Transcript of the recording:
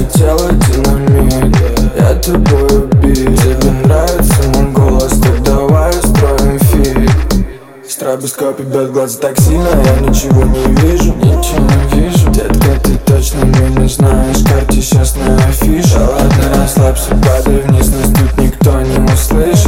тело динамит, я тобой убит. Тебе нравится мой голос, так давай устроим фит. Стробоскоп бьет глаза так сильно, я ничего не вижу, ничего не вижу. Детка, ты точно меня знаешь, карте сейчас на афише. Да ладно, расслабься, падай вниз, нас тут никто не услышит.